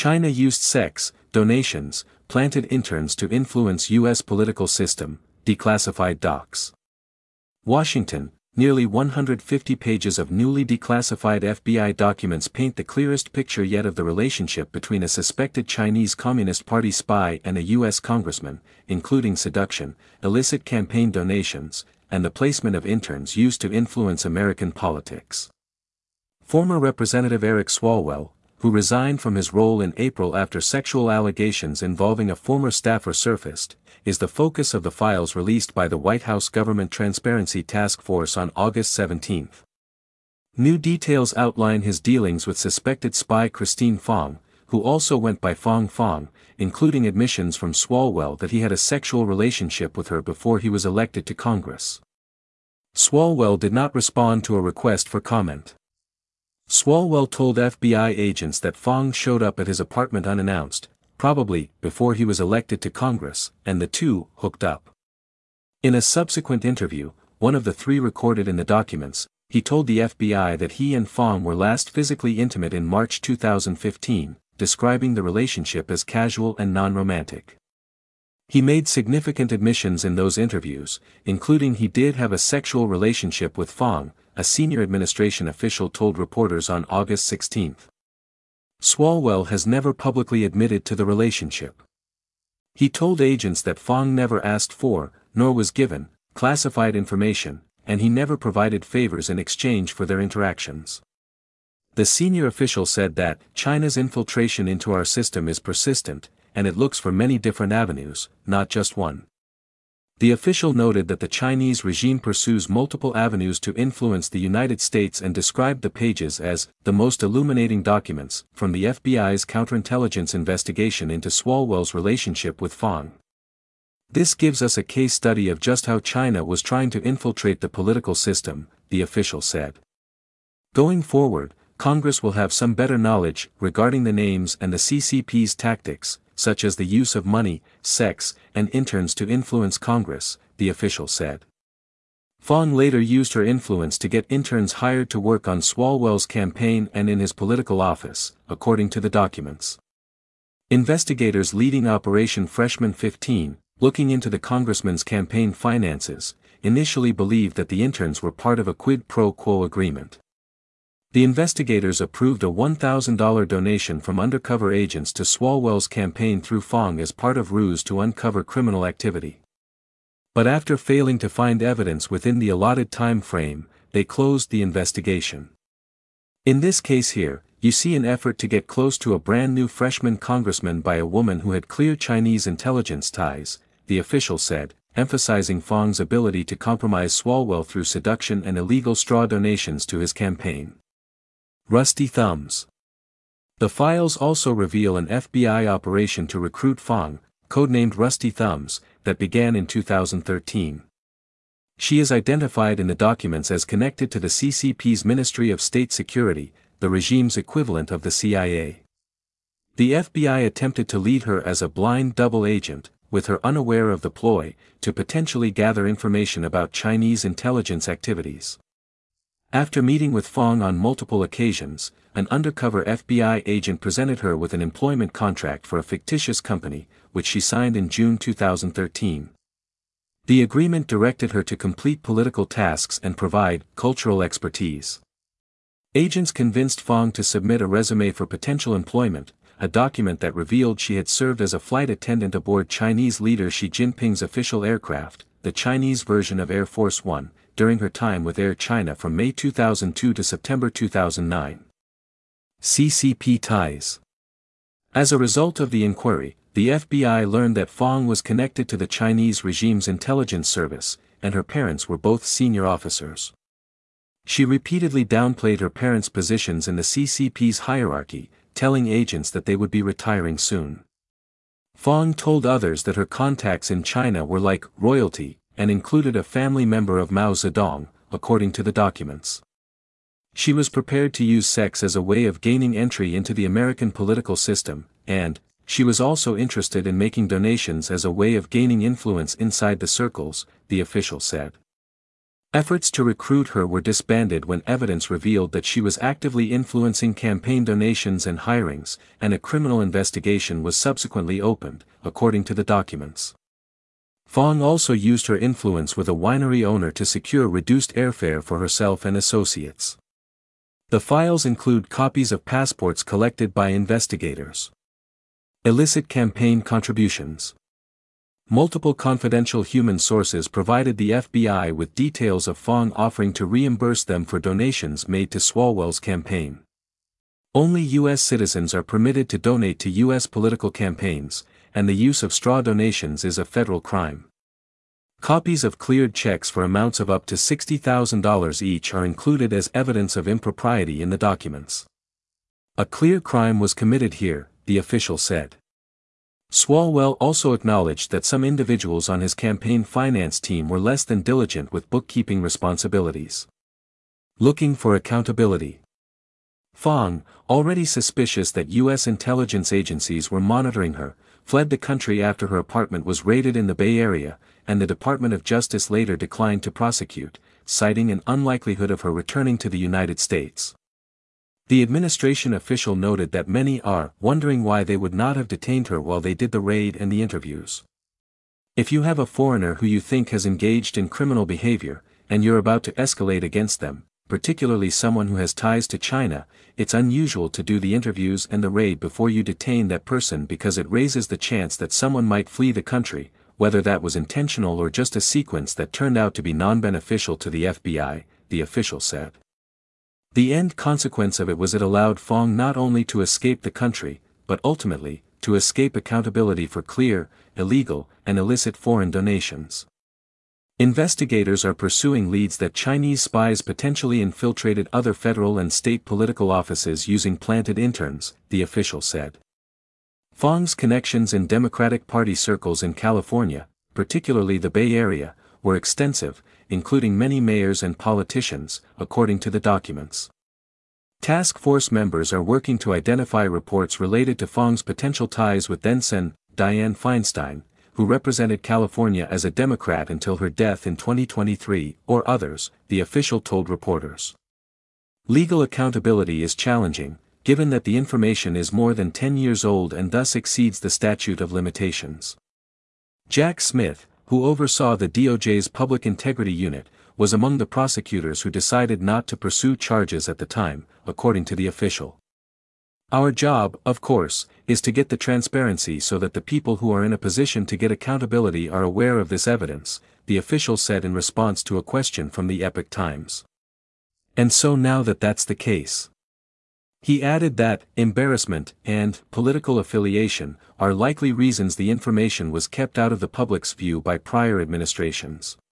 China used sex, donations, planted interns to influence U.S. political system, declassified docs. Washington, nearly 150 pages of newly declassified FBI documents paint the clearest picture yet of the relationship between a suspected Chinese Communist Party spy and a U.S. congressman, including seduction, illicit campaign donations, and the placement of interns used to influence American politics. Former Representative Eric Swalwell, who resigned from his role in April after sexual allegations involving a former staffer surfaced, is the focus of the files released by the White House Government Transparency Task Force on August 17. New details outline his dealings with suspected spy Christine Fong, who also went by Fong Fong, including admissions from Swalwell that he had a sexual relationship with her before he was elected to Congress. Swalwell did not respond to a request for comment. Swalwell told FBI agents that Fong showed up at his apartment unannounced, probably before he was elected to Congress, and the two hooked up. In a subsequent interview, one of the three recorded in the documents, he told the FBI that he and Fong were last physically intimate in March 2015, describing the relationship as casual and non-romantic. He made significant admissions in those interviews, including he did have a sexual relationship with Fong, a senior administration official told reporters on August 16. Swalwell has never publicly admitted to the relationship. He told agents that Fong never asked for, nor was given, classified information, and he never provided favors in exchange for their interactions. The senior official said that China's infiltration into our system is persistent, and it looks for many different avenues, not just one. The official noted that the Chinese regime pursues multiple avenues to influence the United States and described the pages as the most illuminating documents from the FBI's counterintelligence investigation into Swalwell's relationship with Fong. This gives us a case study of just how China was trying to infiltrate the political system, the official said. Going forward, Congress will have some better knowledge regarding the names and the CCP's tactics, such as the use of money, sex, and interns to influence Congress, the official said. Fong later used her influence to get interns hired to work on Swalwell's campaign and in his political office, according to the documents. Investigators leading Operation Freshman 15, looking into the congressman's campaign finances, initially believed that the interns were part of a quid pro quo agreement. The investigators approved a $1,000 donation from undercover agents to Swalwell's campaign through Fong as part of ruse to uncover criminal activity. But after failing to find evidence within the allotted time frame, they closed the investigation. In this case here, you see an effort to get close to a brand new freshman congressman by a woman who had clear Chinese intelligence ties, the official said, emphasizing Fong's ability to compromise Swalwell through seduction and illegal straw donations to his campaign. Rusty Thumbs. The files also reveal an FBI operation to recruit Fong, codenamed Rusty Thumbs, that began in 2013. She is identified in the documents as connected to the CCP's Ministry of State Security, the regime's equivalent of the CIA. The FBI attempted to lead her as a blind double agent, with her unaware of the ploy, to potentially gather information about Chinese intelligence activities. After meeting with Fong on multiple occasions, an undercover FBI agent presented her with an employment contract for a fictitious company, which she signed in June 2013. The agreement directed her to complete political tasks and provide cultural expertise. Agents convinced Fong to submit a resume for potential employment, a document that revealed she had served as a flight attendant aboard Chinese leader Xi Jinping's official aircraft, the Chinese version of Air Force One, during her time with Air China from May 2002 to September 2009. CCP ties. As a result of the inquiry, the FBI learned that Fong was connected to the Chinese regime's intelligence service, and her parents were both senior officers. She repeatedly downplayed her parents' positions in the CCP's hierarchy, telling agents that they would be retiring soon. Fong told others that her contacts in China were like royalty, and included a family member of Mao Zedong, according to the documents. She was prepared to use sex as a way of gaining entry into the American political system, and she was also interested in making donations as a way of gaining influence inside the circles, the official said. Efforts to recruit her were disbanded when evidence revealed that she was actively influencing campaign donations and hirings, and a criminal investigation was subsequently opened, according to the documents. Fong also used her influence with a winery owner to secure reduced airfare for herself and associates. The files include copies of passports collected by investigators. Illicit campaign contributions. Multiple confidential human sources provided the FBI with details of Fong offering to reimburse them for donations made to Swalwell's campaign. Only U.S. citizens are permitted to donate to U.S. political campaigns, and the use of straw donations is a federal crime. Copies of cleared checks for amounts of up to $60,000 each are included as evidence of impropriety in the documents. A clear crime was committed here, the official said. Swalwell also acknowledged that some individuals on his campaign finance team were less than diligent with bookkeeping responsibilities. Looking for accountability. Fong, already suspicious that U.S. intelligence agencies were monitoring her, fled the country after her apartment was raided in the Bay Area, and the Department of Justice later declined to prosecute, citing an unlikelihood of her returning to the United States. The administration official noted that many are wondering why they would not have detained her while they did the raid and the interviews. If you have a foreigner who you think has engaged in criminal behavior, and you're about to escalate against them, particularly someone who has ties to China, it's unusual to do the interviews and the raid before you detain that person because it raises the chance that someone might flee the country, whether that was intentional or just a sequence that turned out to be non-beneficial to the FBI, the official said. The end consequence of it was it allowed Fong not only to escape the country, but ultimately, to escape accountability for clear, illegal, and illicit foreign donations. Investigators are pursuing leads that Chinese spies potentially infiltrated other federal and state political offices using planted interns, the official said. Fong's connections in Democratic Party circles in California, particularly the Bay Area, were extensive, including many mayors and politicians, according to the documents. Task force members are working to identify reports related to Fong's potential ties with then-Sen. Dianne Feinstein, who represented California as a Democrat until her death in 2023, or others, the official told reporters. Legal accountability is challenging, given that the information is more than 10 years old and thus exceeds the statute of limitations. Jack Smith, who oversaw the DOJ's Public Integrity Unit, was among the prosecutors who decided not to pursue charges at the time, according to the official. Our job, of course, is to get the transparency so that the people who are in a position to get accountability are aware of this evidence, the official said in response to a question from the Epoch Times. And so now that that's the case. He added that embarrassment and political affiliation are likely reasons the information was kept out of the public's view by prior administrations.